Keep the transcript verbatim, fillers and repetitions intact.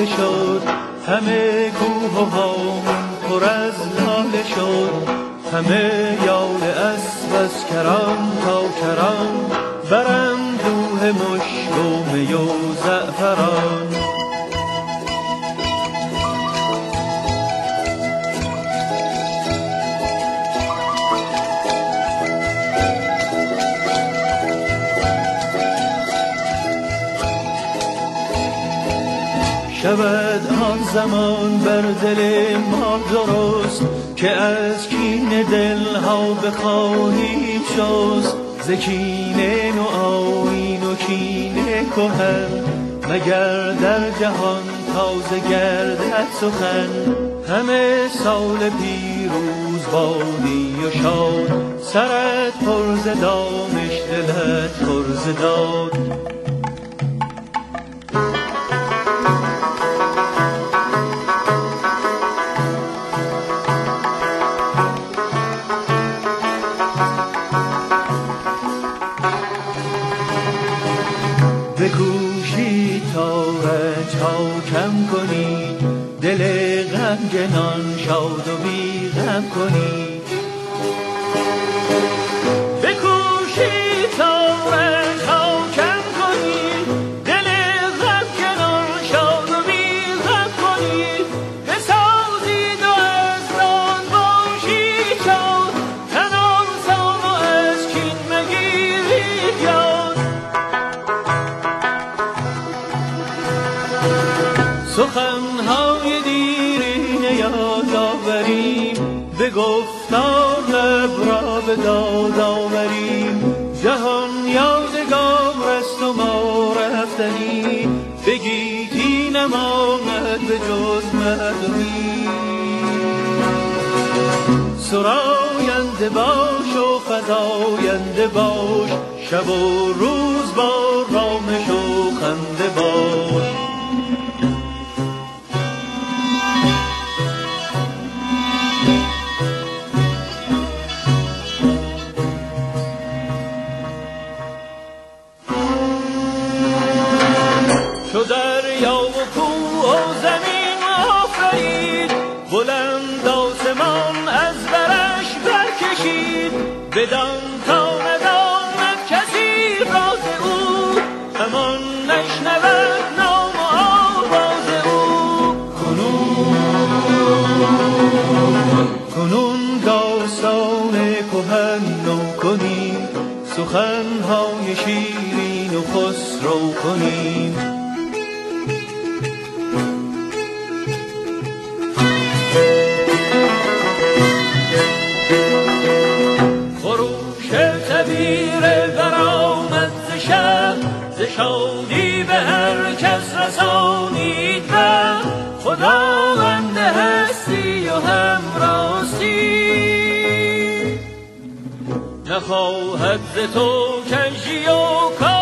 شد، همه کوه و هامون پر از لاله شد. همه یال اسب از کران تا کران، براندوه مشک و می و زعفران. شود آن زمان بر دل ما درست، که از کین دلها بخواهیم شست. ز کین نو آیین و کین کهن، مگر در جهان تازه گردد سخن. همه سال پیروز بادی و شاد، سرت پر ز دانش دلت پر ز داد. بکوشید تا رنج‌ها کم کنید، دل غمگنان شاد و بی غم کنید. بکوشید تا رنج‌ها کم کنید، دل غمگنان شاد و بی غم کنید. بسازید و از راه باشید شاد، تن آسان و از کین مگیرید یاد. سخنهای دیرینه یاد آوریم، به گفتار لب را به داد آوریم. جهان یادگار است و ما رفتنی، بگیتی نماند به جز مردمی. سراینده باش و فزاینده باش، شب و روز با رامش و خنده باش. چو دریا و کوه و زمین آفرید، بلند آسمان از برش برکشید. بدان تا نداند کسی راز او، همان نشنود نام و آواز او. کنون کنون داستان کهن نو کنیم، سخنهای شیرین و خسرو کنیم. تبیر برآمد ز شهر، ز شادی به هر کس رسانید بر. خداوند هستی و همراستی، نخواهد ز تو کژی و کار.